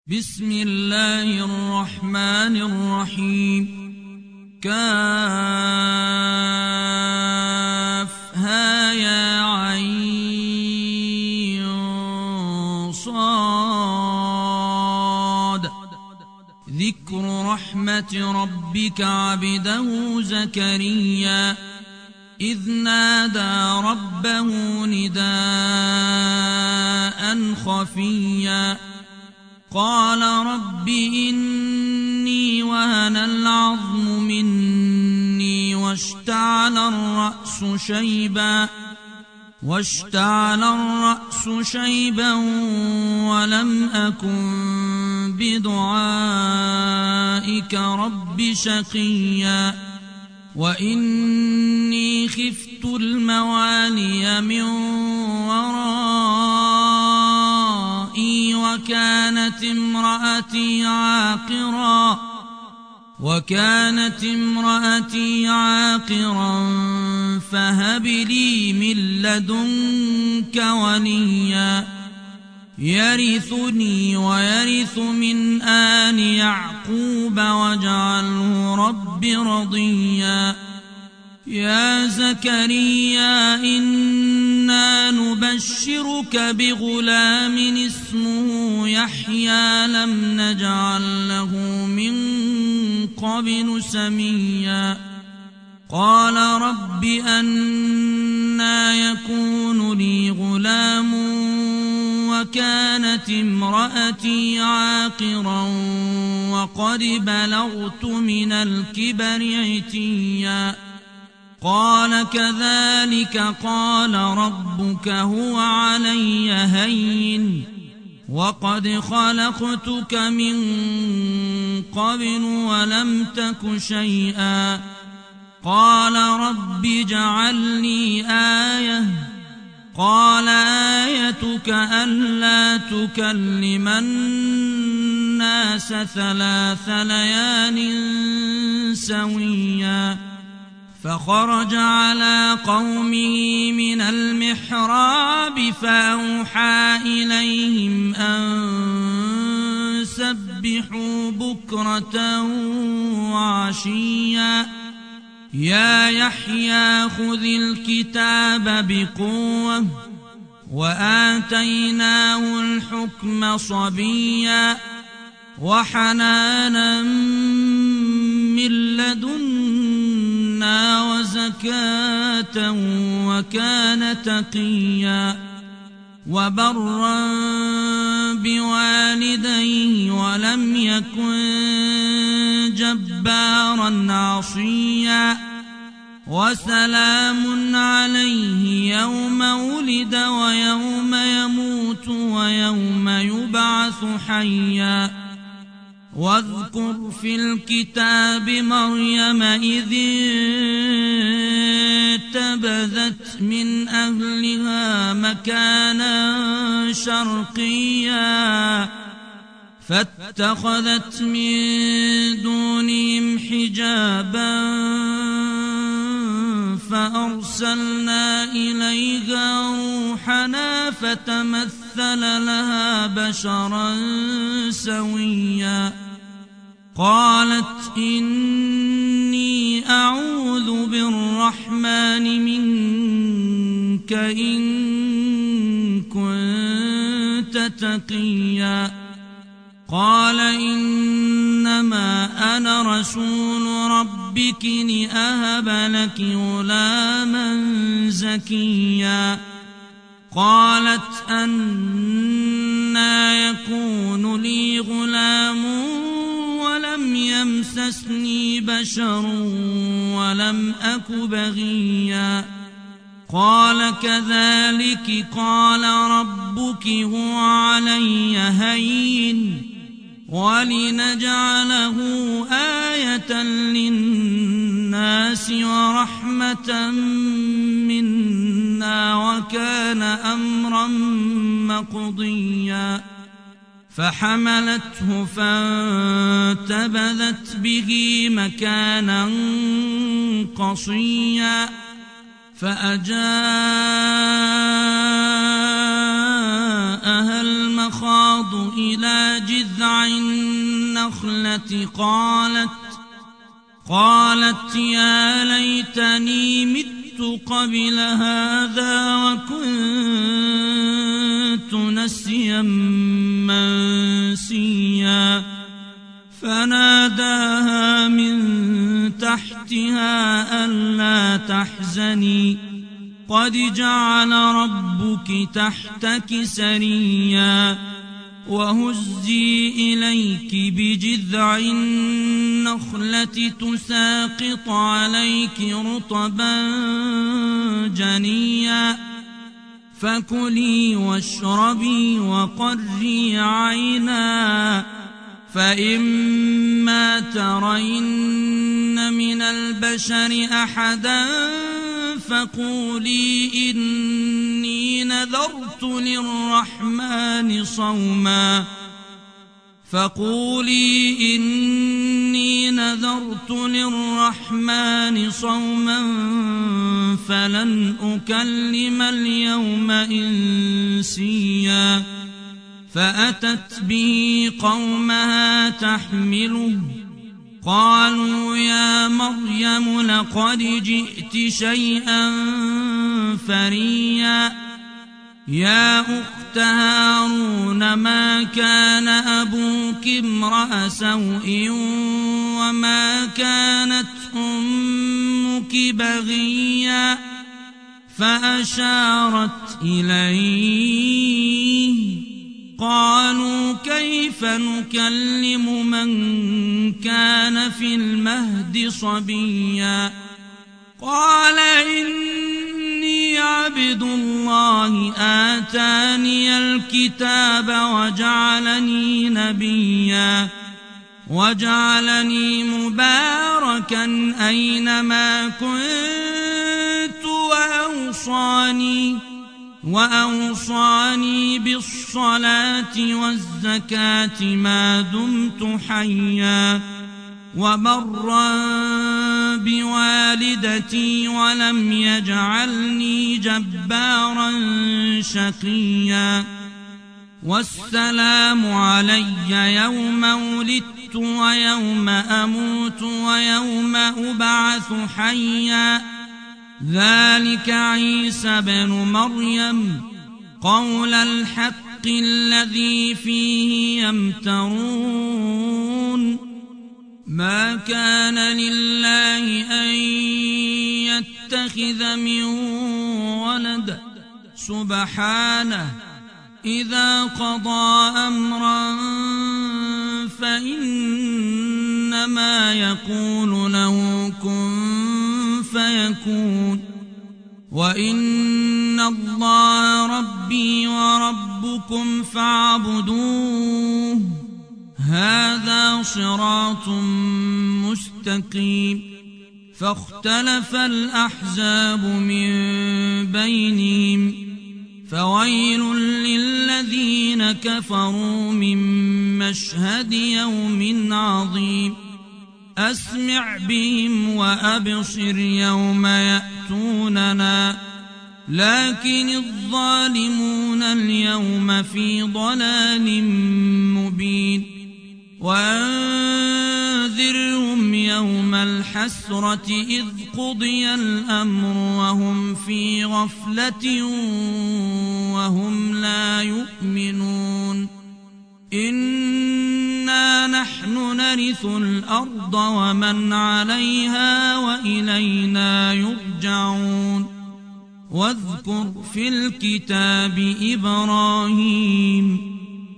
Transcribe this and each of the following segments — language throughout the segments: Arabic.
بسم الله الرحمن الرحيم كافها يا عين صاد ذكر رحمة ربك عبده زكريا إذ نادى ربه نداء خفيا قال رب إني وهن العظم مني واشتعل الرأس شيبا ولم أكن بدعائك رب شقيا وإني خفت الموالي من ورائي وكانت امرأتي عاقرا فهب لي من لدنك وليا يرثني ويرث من آل يعقوب واجعله رب رضيا يا زكريا إنا نبشرك بغلام اسمه يحيى لم نجعل له من قبل سميا قال رب أنى يكون لي غلام وكانت امرأتي عاقرا وقد بلغت من الكبر عتيا قال كذلك قال ربك هو علي هين وقد خلقتك من قبل ولم تك شيئا قال رب اجعل لي آية قال آيتك ألا تكلم الناس 3 ليال سويا فخرج على قومه من المحراب فأوحى إليهم أن سبحوا بكرة وعشيا يا يحيى خذ الكتاب بقوة وآتيناه الحكم صبيا وحنانا من لدنا وزكاة وكان تقيا وبرا بوالديه ولم يكن جبارا عصيا وسلام عليه يوم ولد ويوم يموت ويوم يبعث حيا واذكر في الكتاب مريم إذ انتبذت من أهلها مكانا شرقيا فاتخذت من دونهم حجابا فأرسلنا إليها روحنا فتمثل لها بشرا سويا قالت إني أعوذ بالرحمن منك إن كنت تقيا قال إنما أنا رسول ربك لأهب لك غلاما زكيا قالت أنى يكون لي غلام ولم يمسسني بشر ولم أك بغيا قال كذلك قال ربك هو علي هين ولنجعله آية للناس ورحمة منا وكان أمرا مقضيا فحملته فانتبذت به مكانا قصيا فأجاءها المخاض إلى جذع النخلة قالت يا ليتني مت قبل هذا وكنت نسيا منسيا فناداها من تحتها ألا تحزني قد جعل ربك تحتك سريا وهزي إليك بجذع النخلة تساقط عليك رطبا جنيا فكلي واشربي وقري عينا فإما ترين من البشر أحدا فقولي إني نذرت للرحمن صوما فلن أكلم اليوم إنسيا فأتت به قومها تحمله قالوا يا مريم لقد جئت شيئا فريا يا أخت هارون ما كان أبوك امرأ سوء وما كانت أمك بغيا فأشارت إليه قالوا كيف نكلم من كان في المهد صبيا قال إني عبد الله آتاني الكتاب وجعلني نبيا وجعلني مباركا أينما كنت وأوصاني بالصلاة والزكاة ما دمت حيا وبرا بوالدتي ولم يجعلني جبارا شقيا والسلام علي يوم ولدت ويوم أموت ويوم أبعث حيا ذلك عيسى بن مريم قول الحق الذي فيه يمترون ما كان لله أن يتخذ من ولد سبحانه إذا قضى أمرا فإنما يقول له كن فيكون وإن الله ربي وربكم فاعبدوه هذا صراط مستقيم فاختلف الأحزاب من بينهم فويل للذين كفروا من مشهد يوم عظيم أسمع بهم وأبصر يوم يأتوننا لكن الظالمون اليوم في ضلال مبين وأنذرهم يوم الحسرة إذ قضي الأمر وهم في غفلة وهم لا يؤمنون إنا نحن نرث الأرض ومن عليها وإلينا يرجعون واذكر في الكتاب إبراهيم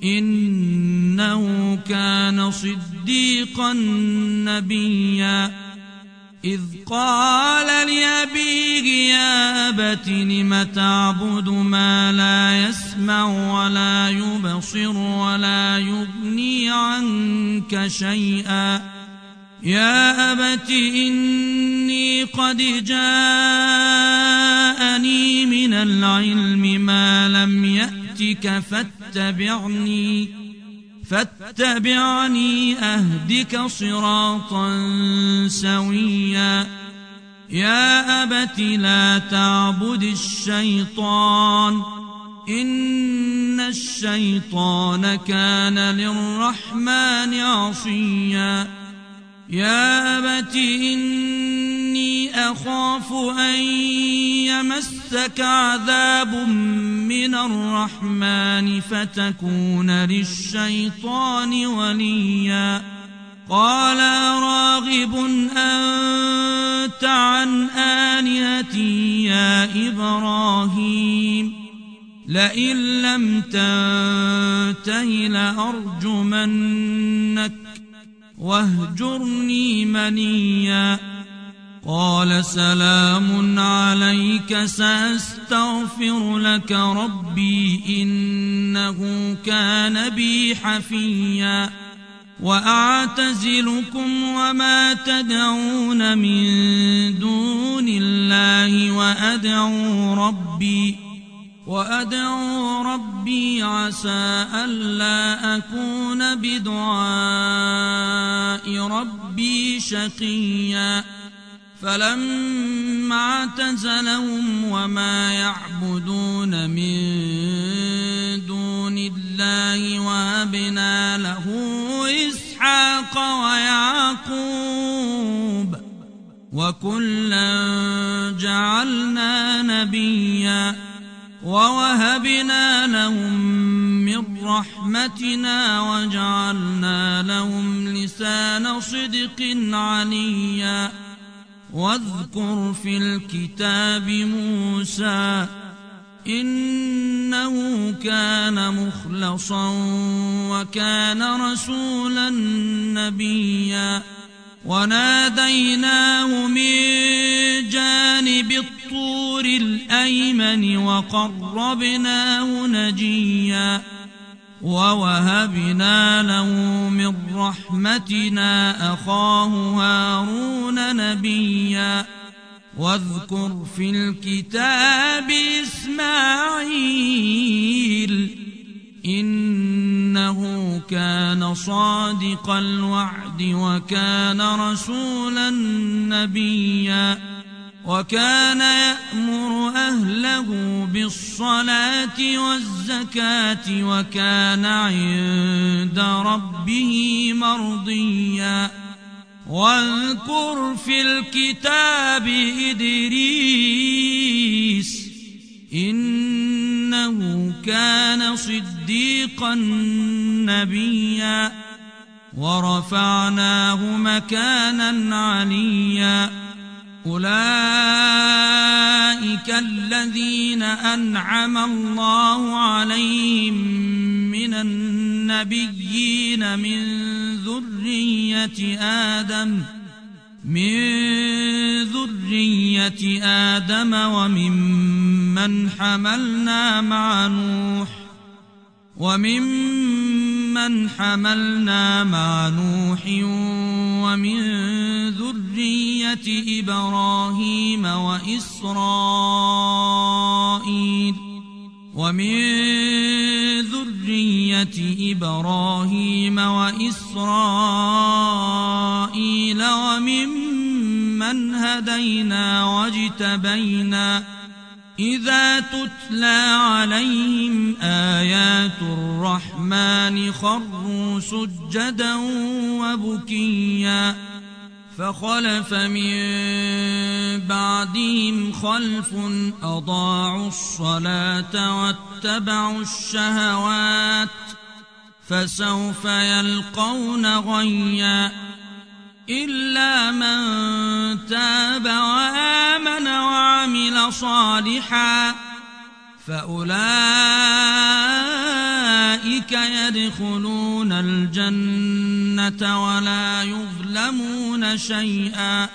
إنه كان صديقا نبيا إذ قال لأبيه يا أبت لم تعبد ما لا يسمع ولا يبصر ولا يغني عنك شيئا يا أبت إني قد جاءني من العلم ما لم يأتك فاتبعني أهدك صراطا سويا يا أبت لا تعبد الشيطان إن الشيطان كان للرحمن عصيا يا أبت إني أخاف أن يمسك عذاب من الرحمن فتكون للشيطان وليا قال راغب أنت عن آلهتي يا إبراهيم لئن لم تنته لأرجمنك واهجرني مليا قال سلام عليك سأستغفر لك ربي إنه كان بي حفيا وأعتزلكم وما تدعون من دون الله وأدعو ربي عسى ألا أكون بدعاء ربي شقيا فلما اعتزلهم وما يعبدون من دون الله وهبنا له إسحاق ويعقوب وكلا جعلنا نبيا ووهبنا لهم من رحمتنا وجعلنا لهم لسان صدق عليا واذكر في الكتاب موسى إنه كان مخلصا وكان رسولا نبيا وناديناه من جانب الطور الأيمن وقربناه نجيا ووهبنا له من رحمتنا أخاه هارون نبيا واذكر في الكتاب إسماعيل إنه كان صادق الوعد وكان رسولا نبيا وكان يأمر أهله بالصلاة والزكاة وكان عند ربه مرضيا واذكر في الكتاب إدريس إنه كان صديقا نبيا ورفعناه مكانا عليا أولئك الذين أنعم الله عليهم من النبيين من ذرية آدم وممن حملنا مع نوح ومن ذرية إبراهيم وإسرائيل وممن هدينا واجتبينا إذا تتلى عليهم آيات الرحمن خروا سجدا وبكيا فخلف من بعدهم خلف أضاعوا الصلاة واتبعوا الشهوات فسوف يلقون غيا إلا من تاب وآمن وعمل صالحا فأولئك يدخلون الجنة ولا يظلمون شيئا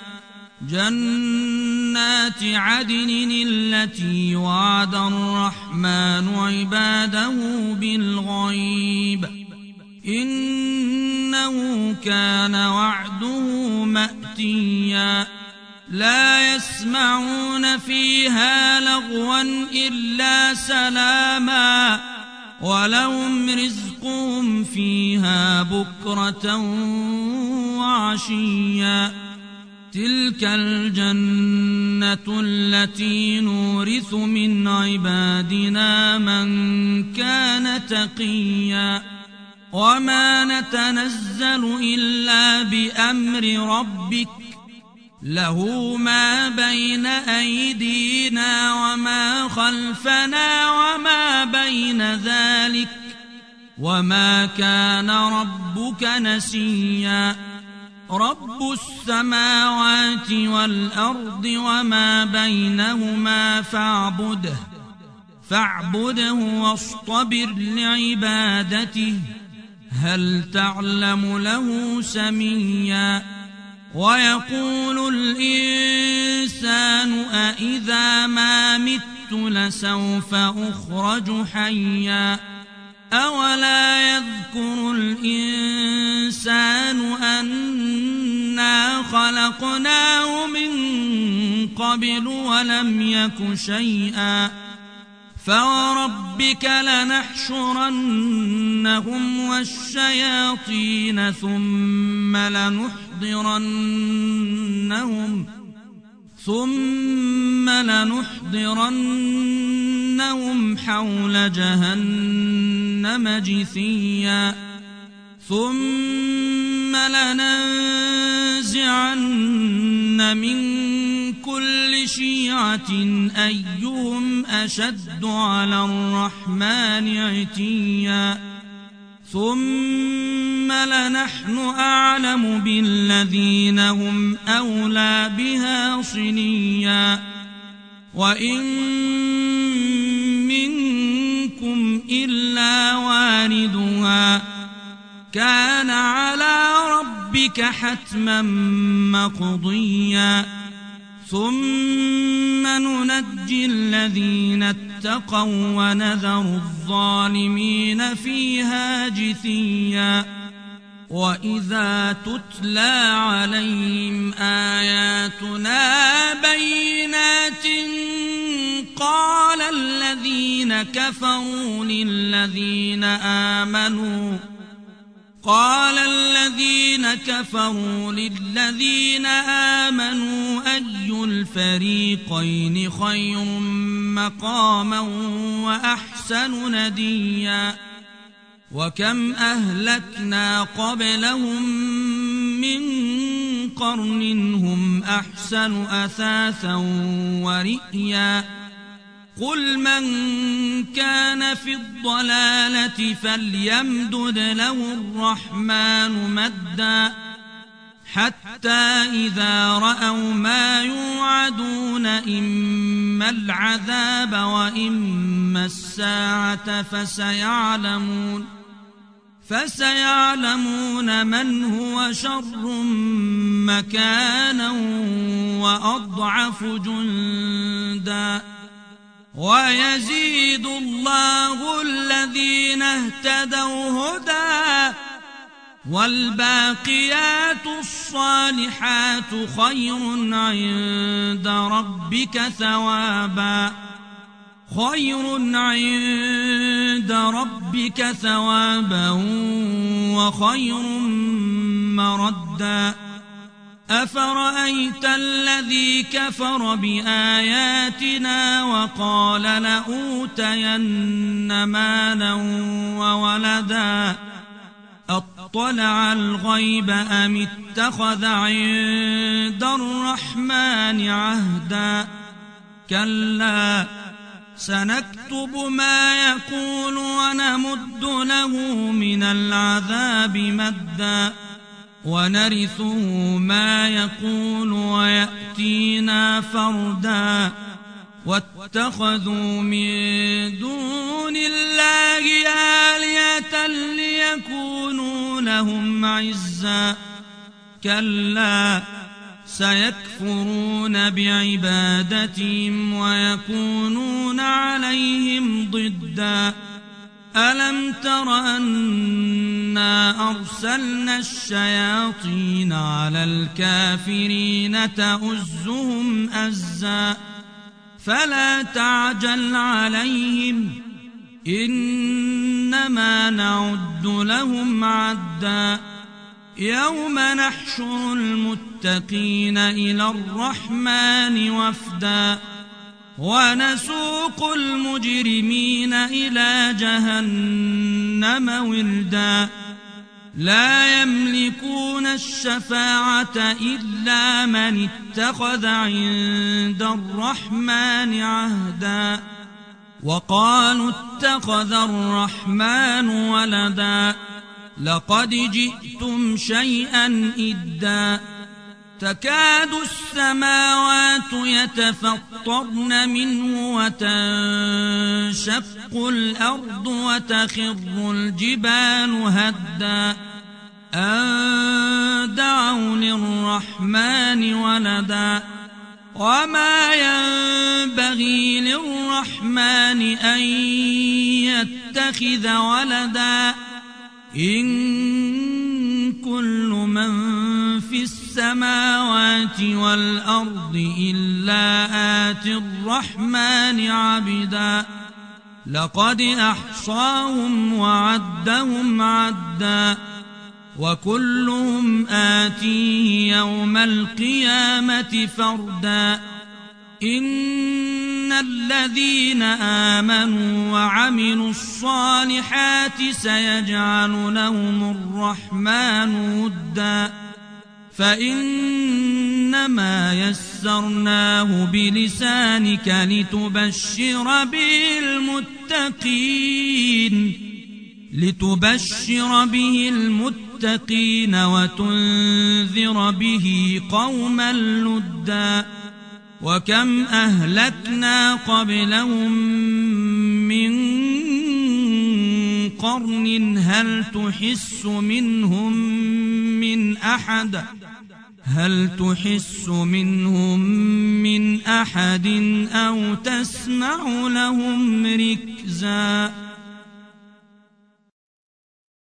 جنات عدن التي وعد الرحمن عباده بالغيب إنه كان وعده مأتيا لا يسمعون فيها لغوا إلا سلاما ولهم رزقهم فيها بكرة وعشيا تلك الجنة التي نورث من عبادنا من كان تقيا وما نتنزل إلا بأمر ربك له ما بين أيدينا وما خلفنا وما بين ذلك وما كان ربك نسيا رب السماوات والأرض وما بينهما فاعبده واصطبر لعبادته هل تعلم له سميا ويقول الإنسان أإذا ما مت لسوف أخرج حيا أولا يذكر الإنسان أنا خلقناه من قبل ولم يك شيئا فوربك لنحشرنهم والشياطين ثم لنحضرنهم حول جهنم جثيا ثم لننزعن من كل شيعة أيهم أشد على الرحمن عتيا ثم لنحن أعلم بالذين هم أولى بها صليا وإن منكم إلا واردها كان على ربك حتما مقضيا ثم ننجي الذين اتقوا ونذر الظالمين فيها جثيا وإذا تتلى عليهم آياتنا بينات قال الذين كفروا للذين آمنوا أي الفريقين خير مقاما وأحسن نديا وكم أهلكنا قبلهم من قرن هم أحسن أثاثا ورئيا قل من كان في الضلالة فليمدد له الرحمن مدا حتى إذا رأوا ما يوعدون إما العذاب وإما الساعة فسيعلمون من هو شر مكانا وأضعف جندا ويزيد الله الذين اهتدوا هدى والباقيات الصالحات خير عند ربك ثوابا وخير مردا أفرأيت الذي كفر بآياتنا وقال لأوتين مالا وولدا أطلع الغيب أم اتخذ عند الرحمن عهدا كلا سنكتب ما يقول ونمد له من العذاب مدا ونرثه ما يقول ويأتينا فردا واتخذوا من دون الله آلهة ليكونوا لهم عزا كلا سيكفرون بعبادتهم ويكونون عليهم ضدا ألم تر أنا أرسلنا الشياطين على الكافرين تؤزهم أزا فلا تعجل عليهم إنما نعد لهم عدا يوم نحشر المتقين إلى الرحمن وفدا ونسوق المجرمين إلى جهنم وردا لا يملكون الشفاعة إلا من اتخذ عند الرحمن عهدا وقالوا اتخذ الرحمن ولدا لقد جئتم شيئا إدا تكاد السماوات يتفطرن منه وتنشق الأرض وتخر الجبال هدا أن دعوا للرحمن ولدا وما ينبغي للرحمن أن يتخذ ولدا إن كل من في السماوات والأرض إلا آتي الرحمن عبدا لقد أحصاهم وعدهم عدا وكلهم آتيه يوم القيامة فردا إن الذين آمنوا وعملوا الصالحات سيجعل لهم الرحمن ودا فإنما يسرناه بلسانك لتبشر به المتقين وتنذر به قوما لدا وكم أهلكنا قبلهم من قرن هل تحس منهم من أحد أو تسمع لهم ركزا